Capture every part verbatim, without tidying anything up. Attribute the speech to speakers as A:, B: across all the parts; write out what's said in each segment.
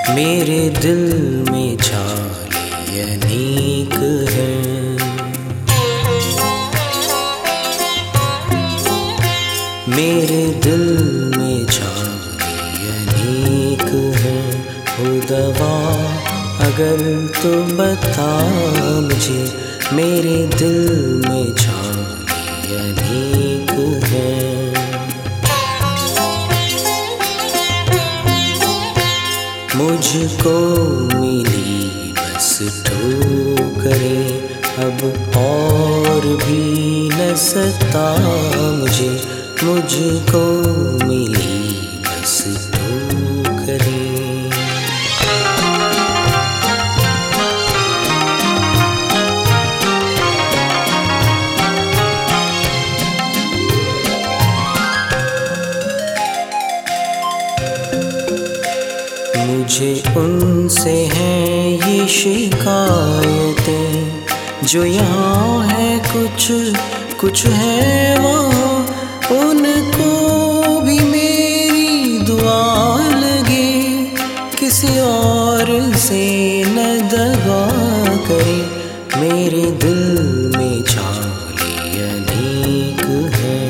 A: मेरे दिल में छाले अनेक हैं। मेरे दिल में छाले अनेक हैं। हो दवा अगर तो बता मुझे, मेरे दिल में छाले अनेक हैं। मुझको मिली बस ठोकरें, अब और भी न सता मुझे। मुझको मिली बस ठोकरें। मुझे उनसे हैं ये शिकायतें, जो यहाँ है कुछ कुछ है वहाँ। उनको भी मेरी दुआ लगे, किसी और से न दगा करे। मेरे दिल में छाले अनेक हैं।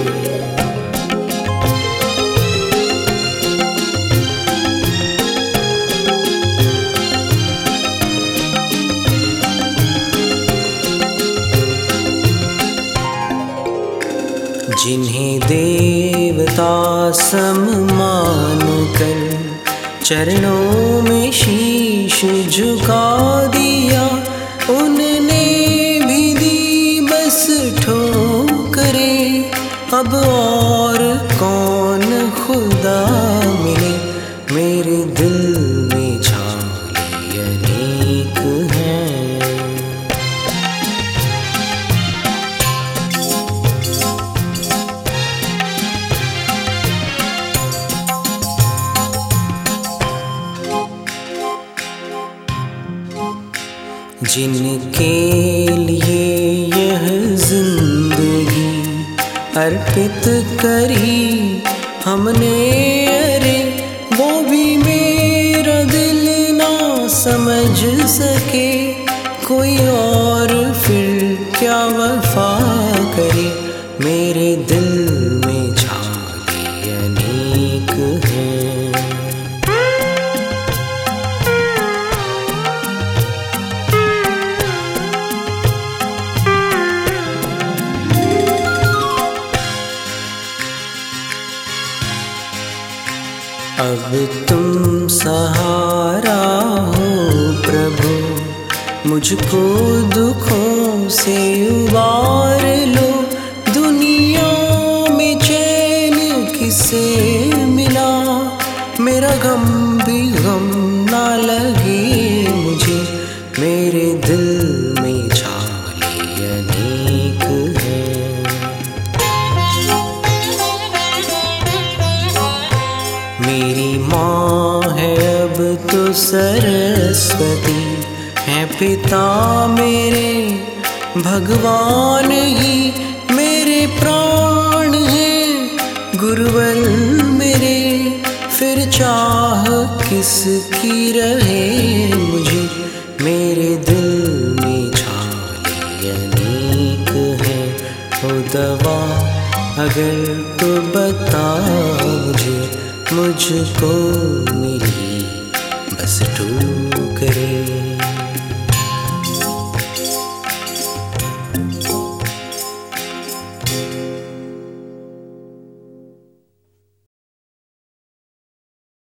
A: जिन्हें देवता सम्मान कर चरणों में शीश झुका दिया, उनने भी दी बस ठोकरें। अब और कौन खुदा मिले, मेरे दिल में छाले अनेक हैं। जिनके लिए यह जिंदगी अर्पित करी हमने, अरे वो भी मेरा दिल ना समझ सके। कोई और फिर क्या वफा करे, मेरे दिल में छाले अनेक हैं। अब तुम सहारा हो प्रभु, मुझको दुखों से उबार लो। दुनिया में चैन किसे मिला, मेरा गम भी गम ना लगे मुझे। मेरे दिल में छाले अनेक हैं। मेरी माँ है अब तो सरस्वती, है पिता मेरे भगवान ही मेरे प्राण हैं। गुरुवर मेरे फिर चाह किसकी रहे मुझे, मेरे दिल में छाले अनेक हैं। हो दवा अगर तो बता मुझे, मुझको मिली बस ठोकरें।